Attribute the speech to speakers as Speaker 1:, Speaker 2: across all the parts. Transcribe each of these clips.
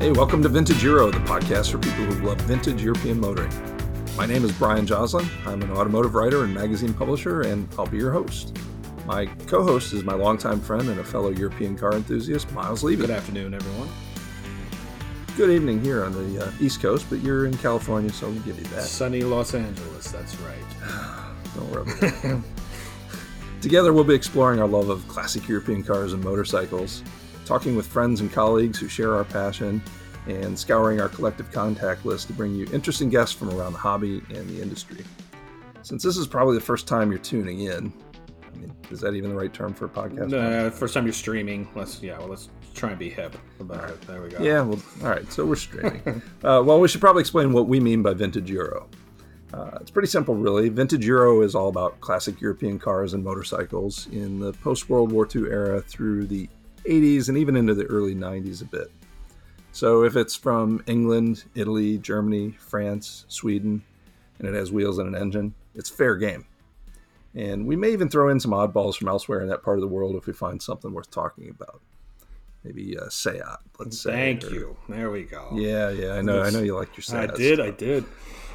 Speaker 1: Hey, welcome to Vintage Euro, the podcast for people who love vintage European motoring. My name is Brian Joslin. I'm an automotive writer and magazine publisher, and I'll be your host. My co-host is my longtime friend and a fellow European car enthusiast, Miles Levy.
Speaker 2: Good afternoon, everyone.
Speaker 1: Good evening here on the East Coast, but you're in California, so we'll give you that.
Speaker 2: Sunny Los Angeles, that's right.
Speaker 1: Don't worry about it. Together, we'll be exploring our love of classic European cars and motorcycles, talking with friends and colleagues who share our passion, and scouring our collective contact list to bring you interesting guests from around the hobby and the industry. Since this is probably the first time you're tuning in, I mean, is that even the right term for a podcast?
Speaker 2: First time you're streaming. Let's try and be hip about it. There we go.
Speaker 1: Yeah, well, all right, so we're streaming. Well, we should probably explain what we mean by Vintage Euro. It's pretty simple, really. Vintage Euro is all about classic European cars and motorcycles in the post-World War II era through the 80s and even into the early 90s a bit. So if it's from England, Italy, Germany, France, Sweden, and it has wheels and an engine, it's fair game. And we may even throw in some oddballs from elsewhere in that part of the world if we find something worth talking about. Maybe Seat, let's say.
Speaker 2: Thank you. There we go.
Speaker 1: Yeah, I know you like your Seat.
Speaker 2: I did.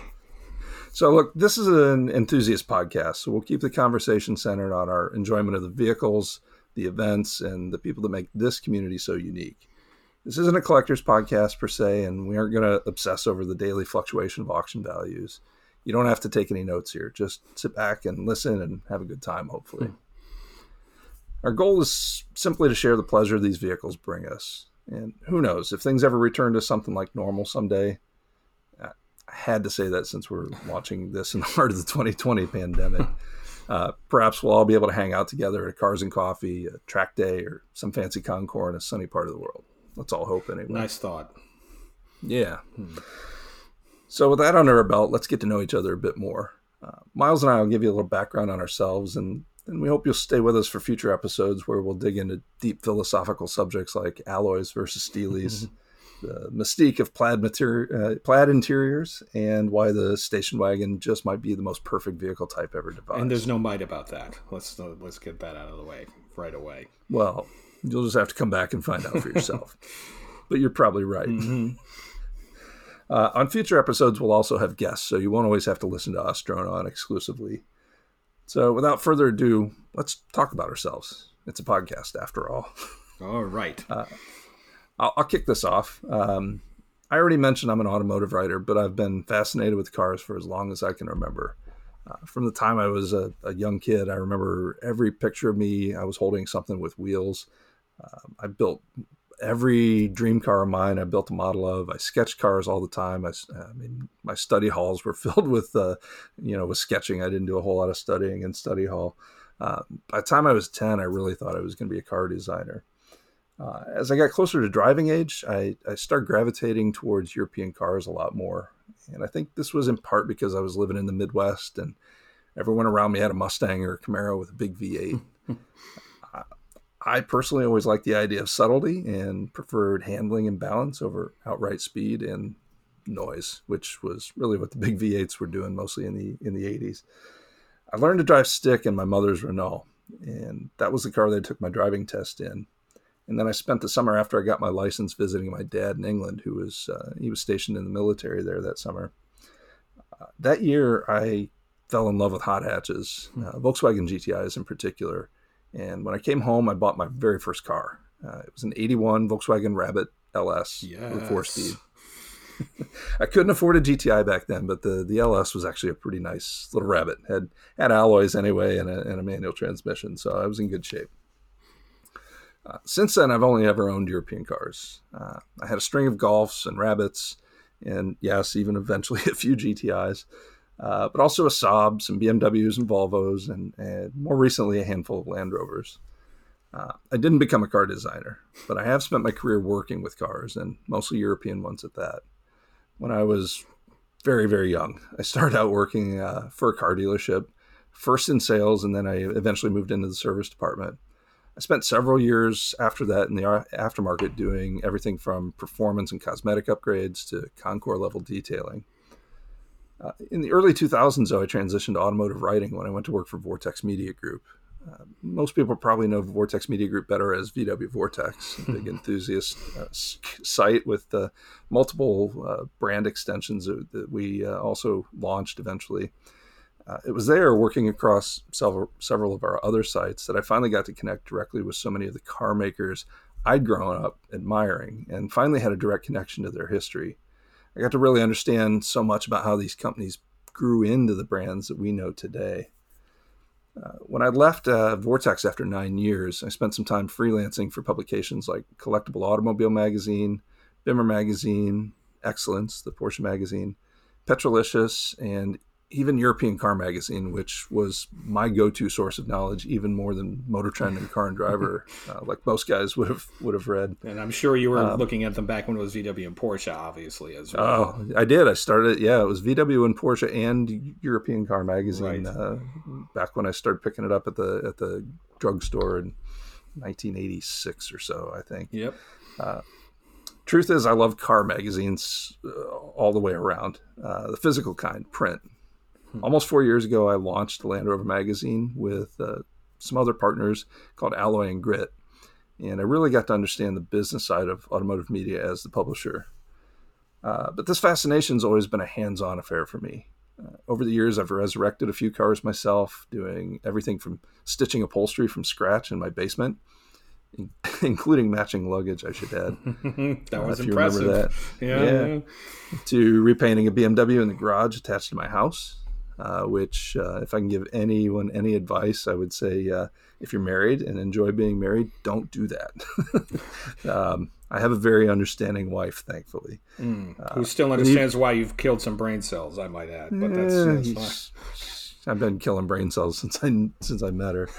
Speaker 1: So look, this is an enthusiast podcast, so we'll keep the conversation centered on our enjoyment of the vehicles, the events, and the people that make this community so unique. This isn't a collector's podcast per se, and we aren't going to obsess over the daily fluctuation of auction values. You don't have to take any notes here. Just sit back and listen and have a good time, hopefully. Our goal is simply to share the pleasure these vehicles bring us. And who knows, if things ever return to something like normal someday, I had to say that since we're watching this in the heart of the 2020 pandemic. Perhaps we'll all be able to hang out together at a Cars and Coffee, a track day, or some fancy concours in a sunny part of the world. Let's all hope anyway.
Speaker 2: Nice thought.
Speaker 1: Yeah. So with that under our belt, let's get to know each other a bit more. Miles and I will give you a little background on ourselves, and we hope you'll stay with us for future episodes where we'll dig into deep philosophical subjects like alloys versus steelies, the mystique of plaid interiors, and why the station wagon just might be the most perfect vehicle type ever devised.
Speaker 2: And there's no might about that. Let's get that out of the way right away.
Speaker 1: Well, you'll just have to come back and find out for yourself. But you're probably right.
Speaker 2: Mm-hmm.
Speaker 1: On future episodes, we'll also have guests, so you won't always have to listen to us drone on exclusively. So without further ado, let's talk about ourselves. It's a podcast, after all.
Speaker 2: All right.
Speaker 1: I'll kick this off. I already mentioned I'm an automotive writer, but I've been fascinated with cars for as long as I can remember. From the time I was a young kid, I remember every picture of me, I was holding something with wheels. I built every dream car of mine. I built a model of. I sketched cars all the time. I mean, my study halls were filled with, with sketching. I didn't do a whole lot of studying in study hall. By the time I was 10, I really thought I was going to be a car designer. As I got closer to driving age, I started gravitating towards European cars a lot more. And I think this was in part because I was living in the Midwest and everyone around me had a Mustang or a Camaro with a big V8. I personally always liked the idea of subtlety and preferred handling and balance over outright speed and noise, which was really what the big V8s were doing mostly in the 80s. I learned to drive stick in my mother's Renault, and that was the car that I took my driving test in. And then I spent the summer after I got my license visiting my dad in England, who was he was stationed in the military there that summer. That year, I fell in love with hot hatches, Volkswagen GTIs in particular. And when I came home, I bought my very first car. It was an 81 Volkswagen Rabbit LS with 4-speed. I couldn't afford a GTI back then, but the LS was actually a pretty nice little Rabbit. Had alloys anyway and a manual transmission, so I was in good shape. Since then, I've only ever owned European cars. I had a string of Golfs and Rabbits, and yes, even eventually a few GTIs, but also a Saab, some BMWs and Volvos, and more recently a handful of Land Rovers. I didn't become a car designer, but I have spent my career working with cars, and mostly European ones at that. When I was very, very young, I started out working for a car dealership, first in sales, and then I eventually moved into the service department. I spent several years after that in the aftermarket doing everything from performance and cosmetic upgrades to Concours level detailing. In the early 2000s, though, I transitioned to automotive writing when I went to work for Vortex Media Group, Most people probably know Vortex Media Group better as VW Vortex, a big enthusiast site with multiple brand extensions that we also launched eventually. It was there, working across several of our other sites, that I finally got to connect directly with so many of the car makers I'd grown up admiring, and finally had a direct connection to their history. I got to really understand so much about how these companies grew into the brands that we know today. When I left Vortex after 9 years, I spent some time freelancing for publications like Collectible Automobile Magazine, Bimmer Magazine, Excellence, the Porsche magazine, Petrolicious, and even European Car Magazine, which was my go-to source of knowledge, even more than Motor Trend and Car and Driver, like most guys would have read.
Speaker 2: And I'm sure you were looking at them back when it was VW and Porsche, obviously, as well.
Speaker 1: Oh, I did. I started, it was VW and Porsche and European Car Magazine, right. Back when I started picking it up at the drugstore in 1986 or so, I think.
Speaker 2: Yep.
Speaker 1: Truth is, I love car magazines all the way around, the physical kind, print. Almost 4 years ago, I launched the Land Rover magazine with some other partners called Alloy and Grit. And I really got to understand the business side of automotive media as the publisher. But this fascination's always been a hands-on affair for me. Over the years, I've resurrected a few cars myself, doing everything from stitching upholstery from scratch in my basement, including matching luggage, I should add.
Speaker 2: That was impressive.
Speaker 1: Remember that. Yeah. To repainting a BMW in the garage attached to my house. Which, if I can give anyone any advice, I would say if you're married and enjoy being married, don't do that. I have a very understanding wife, thankfully.
Speaker 2: Who still understands why you've killed some brain cells, I might add. But that's fine.
Speaker 1: I've been killing brain cells since I met her.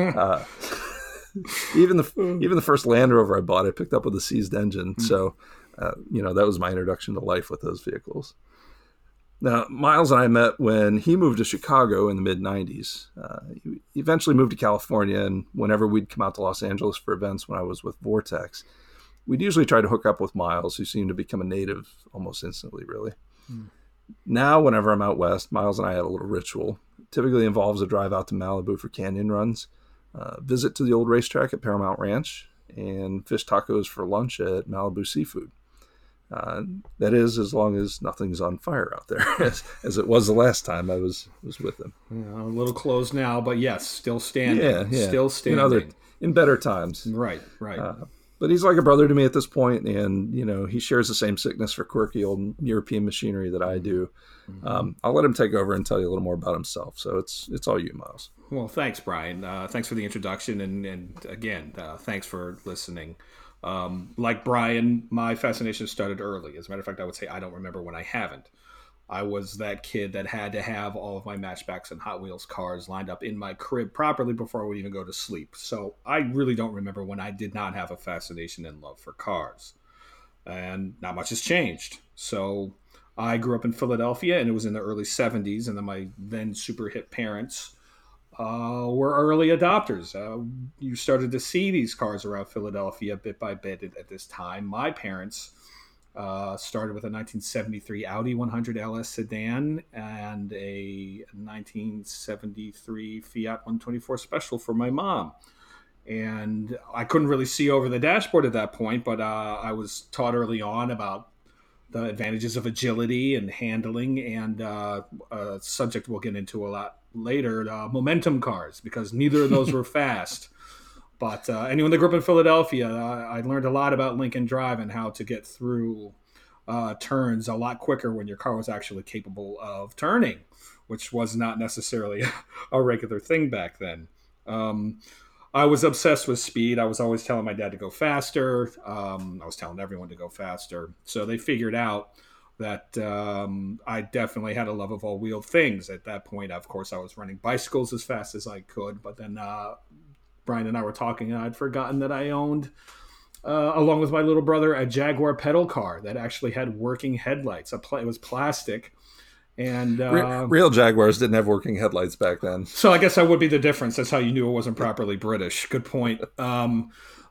Speaker 1: Even the first Land Rover I bought, I picked up with a seized engine. So, that was my introduction to life with those vehicles. Now, Miles and I met when he moved to Chicago in the mid-'90s. He eventually moved to California, and whenever we'd come out to Los Angeles for events when I was with Vortex, we'd usually try to hook up with Miles, who seemed to become a native almost instantly, really. Now, whenever I'm out west, Miles and I have a little ritual. It typically involves a drive out to Malibu for canyon runs, visit to the old racetrack at Paramount Ranch, and fish tacos for lunch at Malibu Seafood. That is, as long as nothing's on fire out there, as it was the last time I was with him.
Speaker 2: A little closed now, but yes, still standing.
Speaker 1: Yeah.
Speaker 2: Still standing.
Speaker 1: In better times.
Speaker 2: Right.
Speaker 1: But he's like a brother to me at this point, and he shares the same sickness for quirky old European machinery that I do. I'll let him take over and tell you a little more about himself. So it's all you, Miles.
Speaker 2: Well, thanks, Brian. Thanks for the introduction, and again, thanks for listening. Like Brian, my fascination started early. As a matter of fact, I would say I don't remember when I haven't. I was that kid that had to have all of my Matchbacks and Hot Wheels cars lined up in my crib properly before I would even go to sleep. So I really don't remember when I did not have a fascination and love for cars. And not much has changed. So I grew up in Philadelphia, and it was in the early 70s, and then my then super hip parents were early adopters. You started to see these cars around Philadelphia bit by bit at this time. My parents started with a 1973 Audi 100 LS sedan and a 1973 Fiat 124 Special for my mom. And I couldn't really see over the dashboard at that point, but I was taught early on about the advantages of agility and handling, and a subject we'll get into a lot later, momentum cars, because neither of those were fast. But anyone that grew up in Philadelphia, I learned a lot about Lincoln Drive and how to get through turns a lot quicker when your car was actually capable of turning, which was not necessarily a regular thing back then. I was obsessed with speed. I was always telling my dad to go faster. I was telling everyone to go faster. So they figured out that I definitely had a love of all-wheeled things. At that point, of course, I was running bicycles as fast as I could. But then Brian and I were talking, and I'd forgotten that I owned, along with my little brother, a Jaguar pedal car that actually had working headlights. It was plastic. And
Speaker 1: real Jaguars didn't have working headlights back then.
Speaker 2: So I guess that would be the difference. That's how you knew it wasn't properly British. Good point.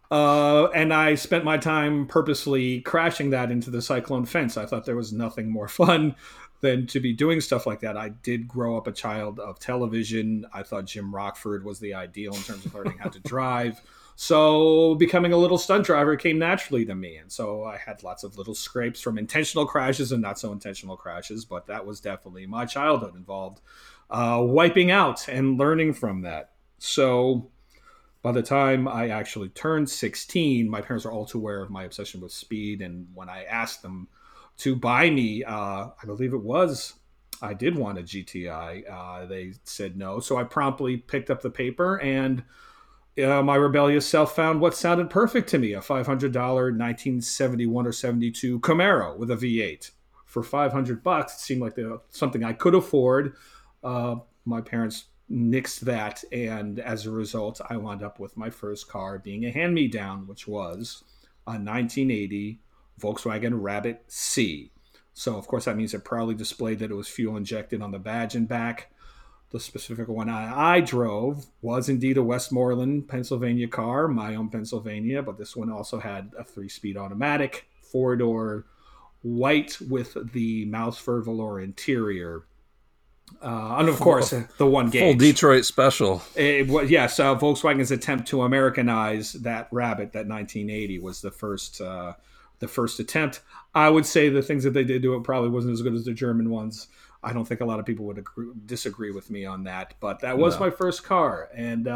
Speaker 2: And I spent my time purposely crashing that into the cyclone fence. I thought there was nothing more fun than to be doing stuff like that. I did grow up a child of television. I thought Jim Rockford was the ideal in terms of learning how to drive. So becoming a little stunt driver came naturally to me. And so I had lots of little scrapes from intentional crashes and not so intentional crashes, but that was definitely my childhood involved wiping out and learning from that. So by the time I actually turned 16, my parents were all too aware of my obsession with speed. And when I asked them to buy me, I believe it was, I did want a GTI. They said no. So I promptly picked up the paper and my rebellious self found what sounded perfect to me, a $500 1971 or 72 Camaro with a V8. For $500, it seemed like something I could afford. My parents nixed that, and as a result, I wound up with my first car being a hand-me-down, which was a 1980 Volkswagen Rabbit C. So, of course, that means it proudly displayed that it was fuel injected on the badge and back. The specific one I drove was indeed a Westmoreland, Pennsylvania car, my own Pennsylvania, but this one also had a 3-speed automatic, 4-door, white with the mouse fur velour interior. And of course, the one gauge.
Speaker 1: Full Detroit special.
Speaker 2: Yes, Volkswagen's attempt to Americanize that Rabbit, that 1980, was the first attempt. I would say the things that they did to it probably wasn't as good as the German ones. I don't think a lot of people would disagree with me on that, but that was my first car. And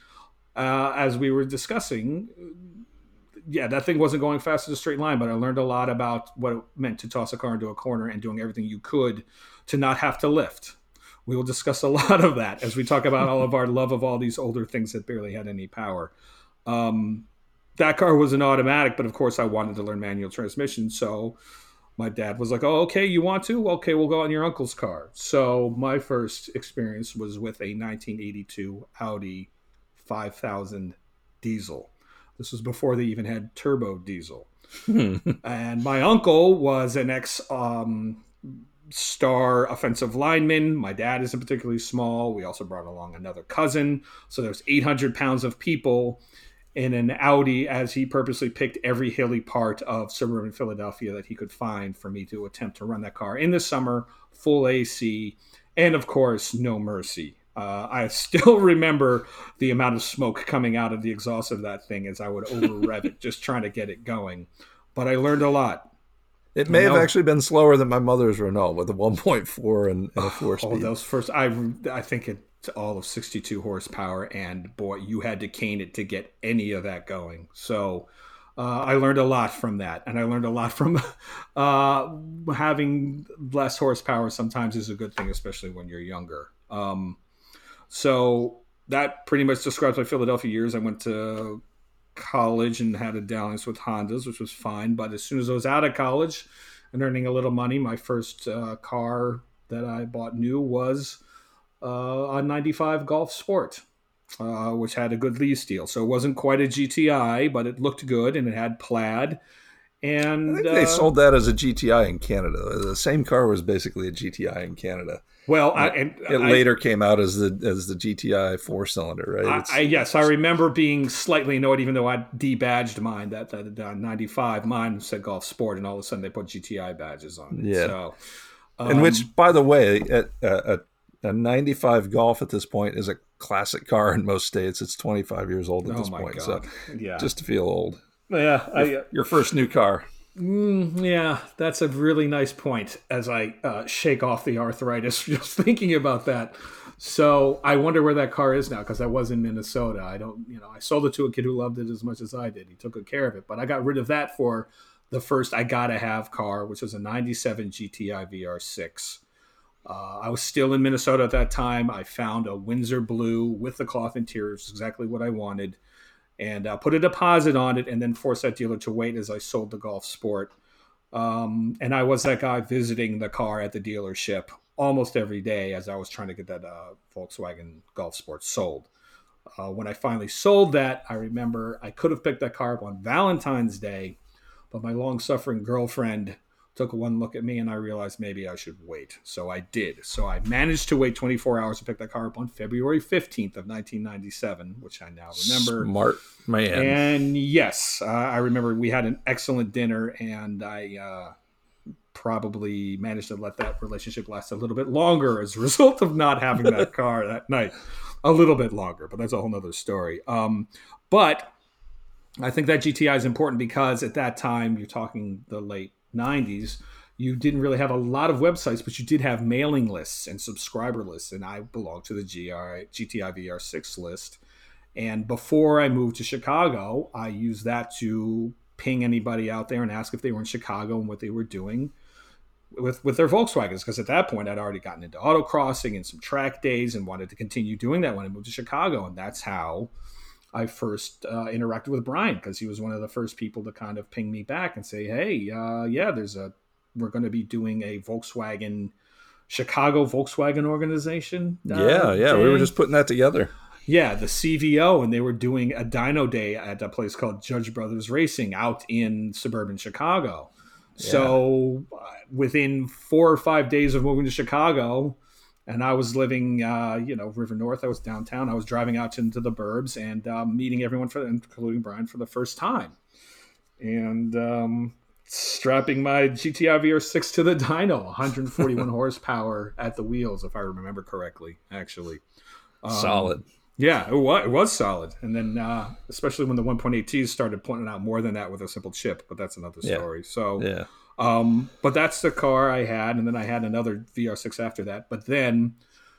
Speaker 2: as we were discussing, that thing wasn't going fast as a straight line, but I learned a lot about what it meant to toss a car into a corner and doing everything you could to not have to lift. We will discuss a lot of that as we talk about all of our love of all these older things that barely had any power. That car was an automatic, but of course I wanted to learn manual transmission. So my dad was like, "Oh, okay, you want to? Okay, we'll go on your uncle's car." So my first experience was with a 1982 Audi 5000 diesel. This was before they even had turbo diesel. And my uncle was an star offensive lineman. My dad isn't particularly small. We also brought along another cousin. So there's 800 pounds of people in an Audi, as he purposely picked every hilly part of suburban Philadelphia that he could find for me to attempt to run that car in the summer, full AC, and of course, no mercy. I still remember the amount of smoke coming out of the exhaust of that thing as I would over-rev it, just trying to get it going. But I learned a lot.
Speaker 1: It may have actually been slower than my mother's Renault with a 1.4 and a 4-speed.
Speaker 2: Oh, those first, I think it's all of 62 horsepower, and boy, you had to cane it to get any of that going. So I learned a lot from that, and I learned a lot from having less horsepower sometimes is a good thing, especially when you're younger. So that pretty much describes my Philadelphia years. I went to college and had a dalliance with Hondas, which was fine. But as soon as I was out of college and earning a little money, my first car that I bought new was a 95 Golf Sport, which had a good lease deal. So it wasn't quite a GTI, but it looked good and it had plaid. And
Speaker 1: I think they sold that as a GTI in Canada. The same car was basically a GTI in Canada.
Speaker 2: Well,
Speaker 1: it later came out as the GTI 4-cylinder, right?
Speaker 2: Yes, I remember being slightly annoyed, even though I debadged mine. That 95, mine said Golf Sport, and all of a sudden they put GTI badges on it.
Speaker 1: Yeah.
Speaker 2: So,
Speaker 1: and which, by the way, a 95 Golf at this point is a classic car in most states. It's 25 years old at this point. God. So, just to feel old.
Speaker 2: Yeah,
Speaker 1: your first new car.
Speaker 2: Yeah, that's a really nice point as I shake off the arthritis just thinking about that. So I wonder where that car is now, because I was in Minnesota. I sold it to a kid who loved it as much as I did. He took good care of it, but I got rid of that for the first I gotta have car, which was a 97 GTI VR6. I was still in Minnesota at that time. I found a Windsor blue with the cloth interior, which is exactly what I wanted. And put a deposit on it and then forced that dealer to wait as I sold the Golf Sport. And I was that guy visiting the car at the dealership almost every day as I was trying to get that Volkswagen Golf Sport sold. When I finally sold that, I remember I could have picked that car up on Valentine's Day, but my long-suffering girlfriend took one look at me, and I realized maybe I should wait. So I did. So I managed to wait 24 hours to pick that car up on February 15th of 1997, which I now remember.
Speaker 1: Smart man.
Speaker 2: And yes, I remember we had an excellent dinner, and I probably managed to let that relationship last a little bit longer as a result of not having that car that night. A little bit longer, but that's a whole nother story. But I think that GTI is important because at that time, you're talking the late 90s, you didn't really have a lot of websites, but you did have mailing lists and subscriber lists. And I belonged to the GTI VR6 list. And before I moved to Chicago, I used that to ping anybody out there and ask if they were in Chicago and what they were doing with their Volkswagens. Because at that point, I'd already gotten into autocrossing and some track days and wanted to continue doing that when I moved to Chicago. And that's how I first interacted with Brian, because he was one of the first people to kind of ping me back and say, hey, we're going to be doing a Chicago Volkswagen organization.
Speaker 1: Yeah. We were just putting that together.
Speaker 2: Yeah, the CVO, and they were doing a dyno day at a place called Judge Brothers Racing out in suburban Chicago. Yeah. So within 4 or 5 days of moving to Chicago, and I was living, River North. I was downtown. I was driving out into the burbs and meeting everyone, including Brian, for the first time. And strapping my GTI VR6 to the dyno, 141 horsepower at the wheels, if I remember correctly, actually.
Speaker 1: Solid.
Speaker 2: Yeah, it was solid. And then especially when the 1.8Ts started pointing out more than that with a simple chip, but that's another story. Yeah. So, yeah. But that's the car I had, and then I had another VR6 after that. But then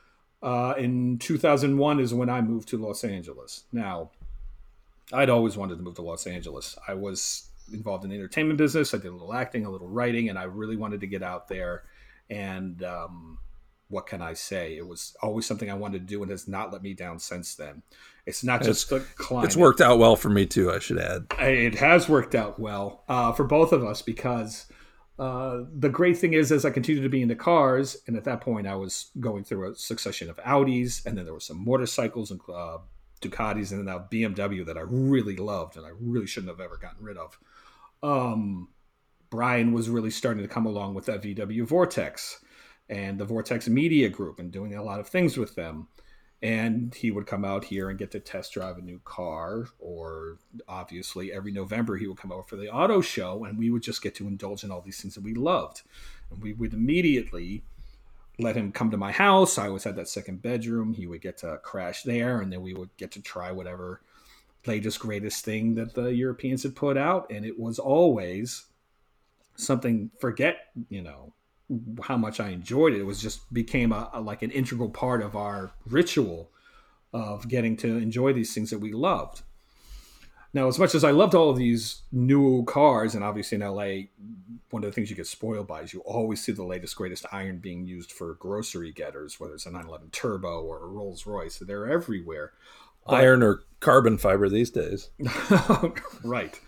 Speaker 2: in 2001 is when I moved to Los Angeles. Now, I'd always wanted to move to Los Angeles. I was involved in the entertainment business. I did a little acting, a little writing, and I really wanted to get out there. And what can I say? It was always something I wanted to do, and has not let me down since then. It's not just the climate.
Speaker 1: It's worked out well for me too, I should add.
Speaker 2: It has worked out well for both of us, because the great thing is, as I continued to be into cars, and at that point I was going through a succession of Audis, and then there were some motorcycles and Ducatis, and then now BMW that I really loved and I really shouldn't have ever gotten rid of. Brian was really starting to come along with that VW Vortex and the Vortex Media Group, and doing a lot of things with them. And he would come out here and get to test drive a new car, or obviously every November he would come over for the auto show, and we would just get to indulge in all these things that we loved. And we would immediately let him come to my house. I always had that second bedroom. He would get to crash there, and then we would get to try whatever latest, greatest thing that the Europeans had put out. And it was always something, how much I enjoyed it. It was just became like an integral part of our ritual of getting to enjoy these things that we loved. Now, as much as I loved all of these new cars, and obviously in LA, one of the things you get spoiled by is you always see the latest, greatest iron being used for grocery getters, whether it's a 911 Turbo or a Rolls Royce. They're everywhere.
Speaker 1: Iron or carbon fiber these days.
Speaker 2: Right.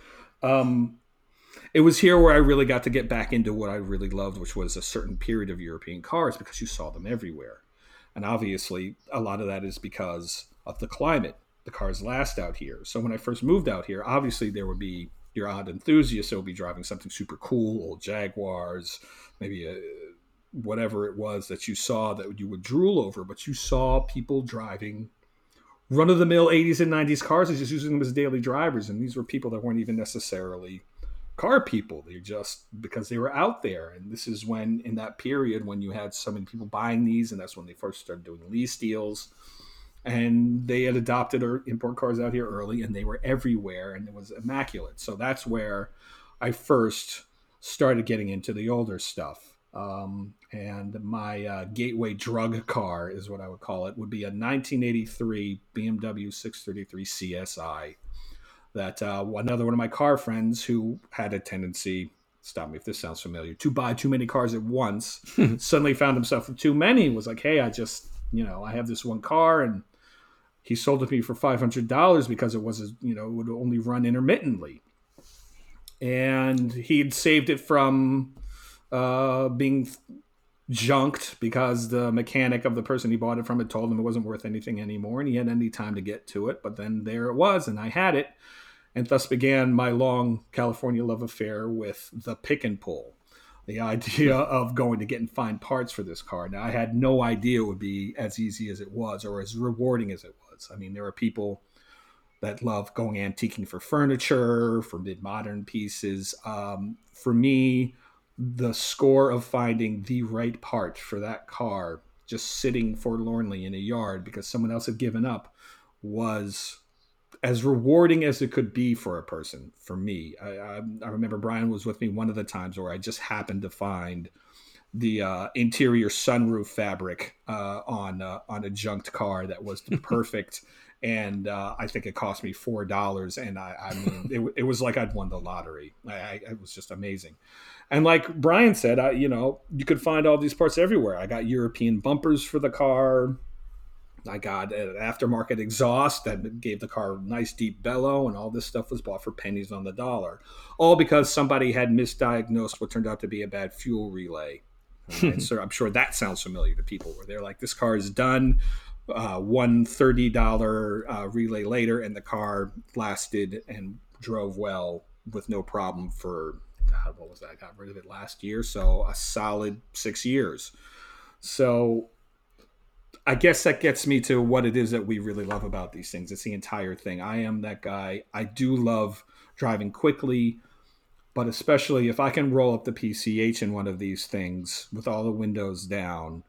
Speaker 2: It was here where I really got to get back into what I really loved, which was a certain period of European cars, because you saw them everywhere. And obviously, a lot of that is because of the climate. The cars last out here. So when I first moved out here, obviously there would be your odd enthusiasts that would be driving something super cool, old Jaguars, maybe whatever it was that you saw that you would drool over. But you saw people driving run-of-the-mill 80s and 90s cars and just using them as daily drivers. And these were people that weren't even necessarily car people. They just, because they were out there. And this is when, in that period, when you had so many people buying these, and that's when they first started doing lease deals. And they had adopted or import cars out here early, and they were everywhere, and it was immaculate. So that's where I first started getting into the older stuff. And my gateway drug car, is what I would call it, would be a 1983 BMW 633 CSI. That another one of my car friends who had a tendency, stop me if this sounds familiar, to buy too many cars at once, suddenly found himself with too many, was like, hey, I have this one car, and he sold it to me for $500 because it was, it would only run intermittently. And he'd saved it from being junked because the mechanic of the person he bought it from had told him it wasn't worth anything anymore, and he hadn't any time to get to it. But then there it was, and I had it. And thus began my long California love affair with the pick and pull. the idea of going to get and find parts for this car. Now, I had no idea it would be as easy as it was or as rewarding as it was. I mean, there are people that love going antiquing for furniture, for mid-modern pieces. For me, the score of finding the right part for that car just sitting forlornly in a yard because someone else had given up was as rewarding as it could be for a person. For me, I remember Brian was with me one of the times where I just happened to find the interior sunroof fabric on a junked car that was perfect. And I think it cost me $4. And I mean, it was like I'd won the lottery. It was just amazing. And like Brian said, you could find all these parts everywhere. I got European bumpers for the car. I got an aftermarket exhaust that gave the car a nice deep bellow, and all this stuff was bought for pennies on the dollar. All because somebody had misdiagnosed what turned out to be a bad fuel relay. And so I'm sure that sounds familiar to people where they're like, this car is done. One $30 relay later, and the car lasted and drove well with no problem for, God, what was that? I got rid of it last year. So a solid 6 years. So I guess that gets me to what it is that we really love about these things. It's the entire thing. I am that guy. I do love driving quickly, but especially if I can roll up the PCH in one of these things with all the windows down,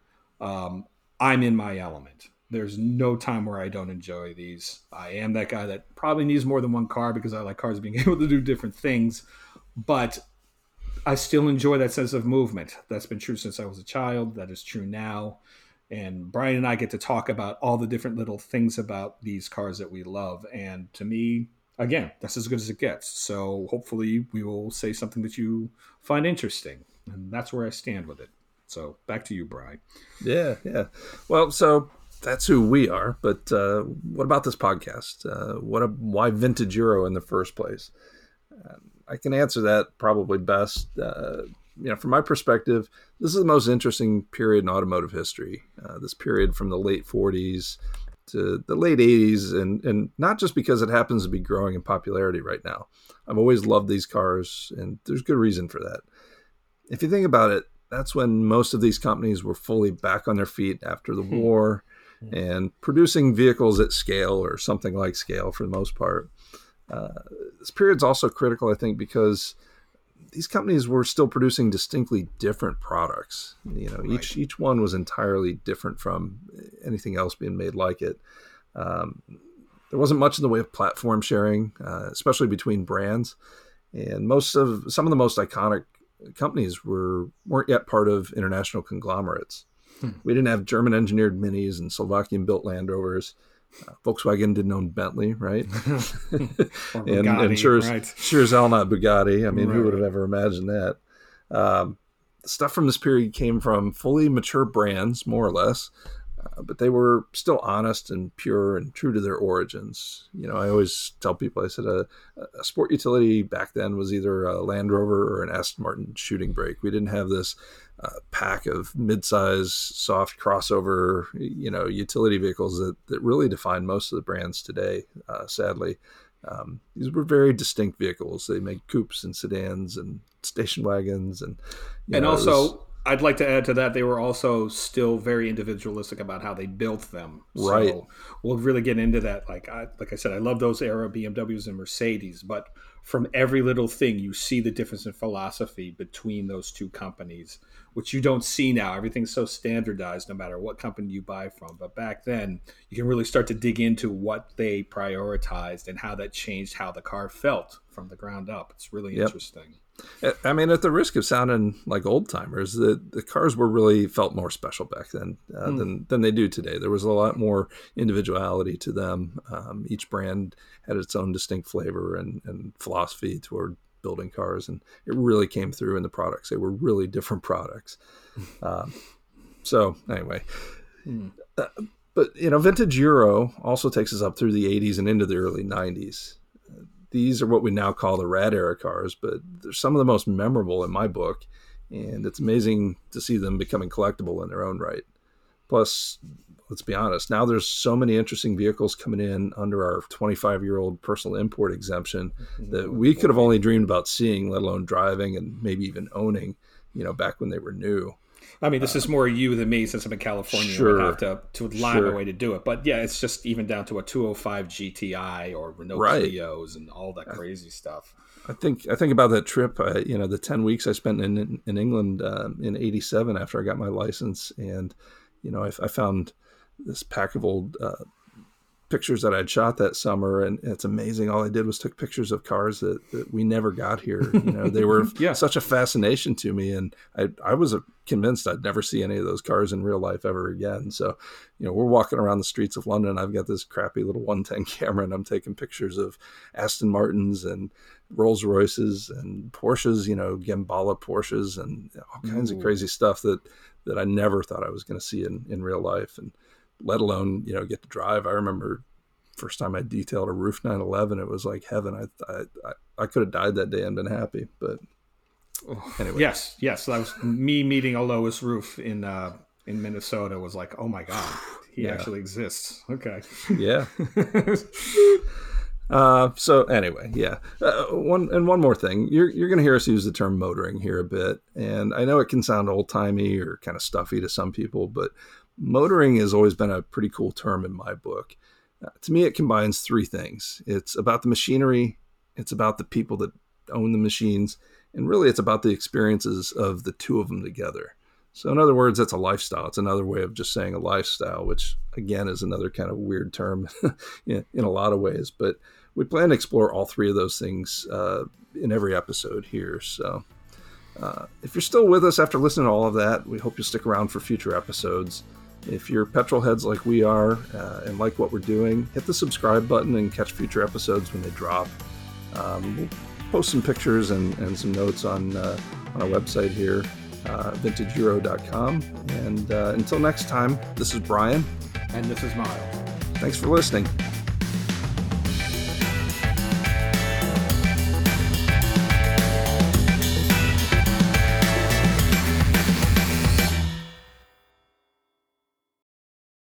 Speaker 2: I'm in my element. There's no time where I don't enjoy these. I am that guy that probably needs more than one car because I like cars being able to do different things, but I still enjoy that sense of movement. That's been true since I was a child. That is true now. And Brian and I get to talk about all the different little things about these cars that we love. And to me, again, that's as good as it gets. So hopefully we will say something that you find interesting. And that's where I stand with it. So back to you, Brian.
Speaker 1: Yeah. Well, so that's who we are. But what about this podcast? Why Vintage Euro in the first place? I can answer that probably best. From my perspective, this is the most interesting period in automotive history. This period from the late 40s to the late 80s, and not just because it happens to be growing in popularity right now. I've always loved these cars, and there's good reason for that. If you think about it, that's when most of these companies were fully back on their feet after the war and producing vehicles at scale or something like scale for the most part. This period's also critical, I think, because these companies were still producing distinctly different products. Right. Each one was entirely different from anything else being made like it. There wasn't much in the way of platform sharing, especially between brands. And some of the most iconic companies weren't yet part of international conglomerates. We didn't have German-engineered Minis and Slovakian-built Land Rovers. Volkswagen didn't own Bentley, right? and sure as hell not Bugatti. I mean, Who would have ever imagined that? The stuff from this period came from fully mature brands, more or less, but they were still honest and pure and true to their origins. I always tell people, I said a sport utility back then was either a Land Rover or an Aston Martin shooting brake. We didn't have this pack of mid-size, soft crossover, utility vehicles that really define most of the brands today, sadly. These were very distinct vehicles. They make coupes and sedans and station wagons. And
Speaker 2: also, I'd like to add to that, they were also still very individualistic about how they built them.
Speaker 1: Right.
Speaker 2: So we'll really get into that. Like I said, I love those era BMWs and Mercedes, but from every little thing, you see the difference in philosophy between those two companies, which you don't see now. Everything's so standardized no matter what company you buy from. But back then, you can really start to dig into what they prioritized and how that changed how the car felt from the ground up. It's really interesting.
Speaker 1: I mean, at the risk of sounding like old timers, the cars really felt more special back then than they do today. There was a lot more individuality to them. Each brand had its own distinct flavor and philosophy toward building cars, and it really came through in the products. They were really different products. So anyway, but Vintage Euro also takes us up through the 80s and into the early 90s. These are what we now call the rad era cars, but they're some of the most memorable in my book, and it's amazing to see them becoming collectible in their own right. Plus, let's be honest, now there's so many interesting vehicles coming in under our 25-year-old personal import exemption that we could have only dreamed about seeing, let alone driving and maybe even owning. back when they were new.
Speaker 2: I mean, this is more you than me, since I'm in California.
Speaker 1: Sure.
Speaker 2: I would have to lie my way to do it. But yeah, it's just even down to a 205 GTI or Renault Clios and all that crazy stuff.
Speaker 1: I think about that trip, the 10 weeks I spent in England in 87 after I got my license. And, I found this pack of old pictures that I'd shot that summer, and it's amazing. All I did was took pictures of cars that we never got here. They were such a fascination to me, and I was convinced I'd never see any of those cars in real life ever again. So, we're walking around the streets of London. I've got this crappy little 110 camera, and I'm taking pictures of Aston Martins and Rolls Royces and Porsches, Gambala Porsches, and all kinds of crazy stuff that I never thought I was going to see in real life, and let alone, get to drive. I remember first time I detailed a Roof 911, it was like heaven. I could have died that day and been happy, but anyway.
Speaker 2: Yes. That was me meeting a Lois Roof in Minnesota. Was like, oh my God, he actually exists. Okay.
Speaker 1: Yeah. So anyway, one more thing. You're going to hear us use the term motoring here a bit, and I know it can sound old timey or kind of stuffy to some people, but motoring has always been a pretty cool term in my book. To me, it combines three things. It's about the machinery, it's about the people that own the machines, and really it's about the experiences of the two of them together. So in other words, it's a lifestyle. It's another way of just saying a lifestyle, which again is another kind of weird term in a lot of ways. But we plan to explore all three of those things in every episode here. So if you're still with us after listening to all of that, we hope you'll stick around for future episodes. If you're petrol heads like we are and like what we're doing, hit the subscribe button and catch future episodes when they drop. We'll post some pictures and some notes on our website here, vintageeuro.com. And until next time, this is Brian.
Speaker 2: And this is Miles.
Speaker 1: Thanks for listening.